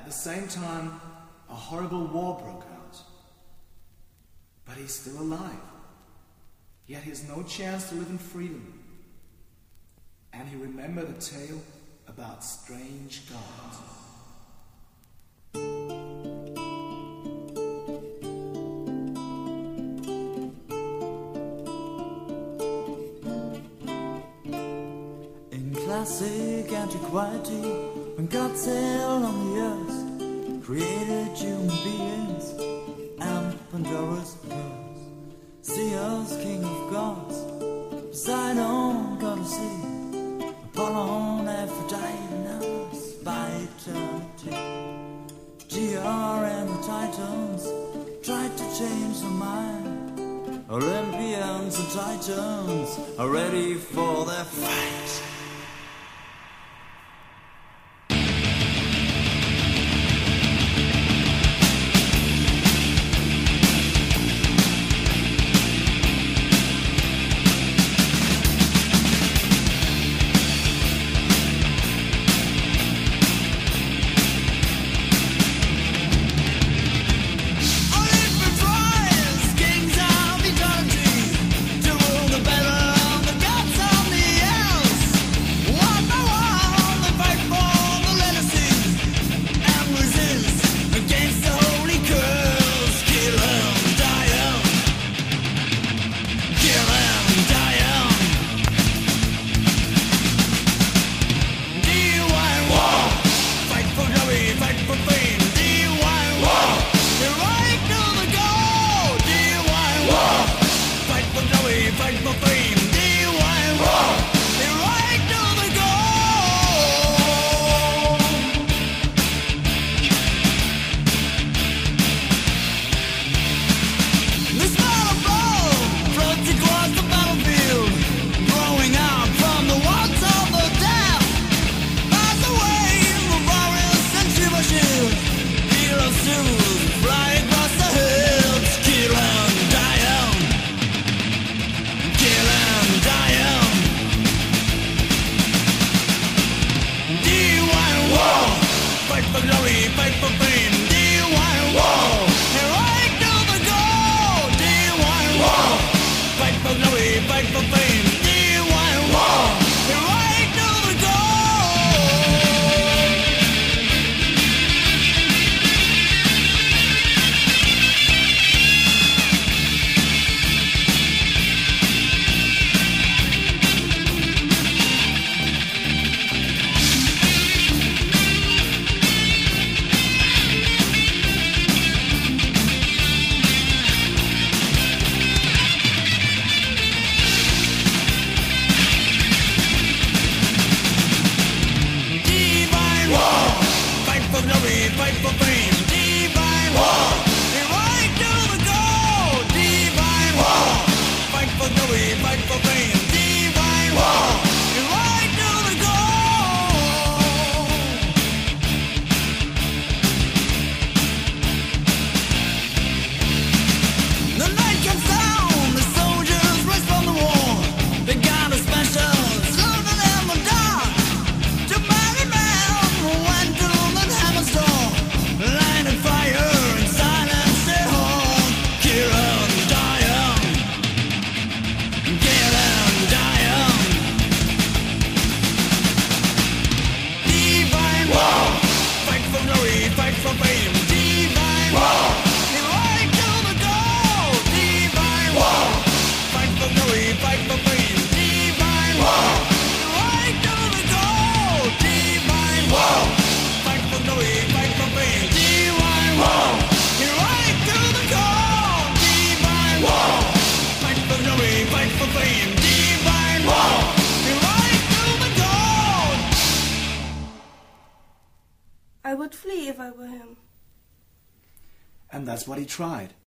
the same time, a horrible war broke out. But he's still alive. Yet he has no chance to live in freedom. And he remembered a tale about strange gods. In classic antiquity, when God sailed on the earth, created human beings and Pandora's curse. Zeus, king of gods, Poseidon, god of sea, Apollon, Aphrodite, Nurse by eternity. GR and the Titans tried to change the mind. Olympians and Titans are ready for their fight. I would flee if I were him. And that's what he tried.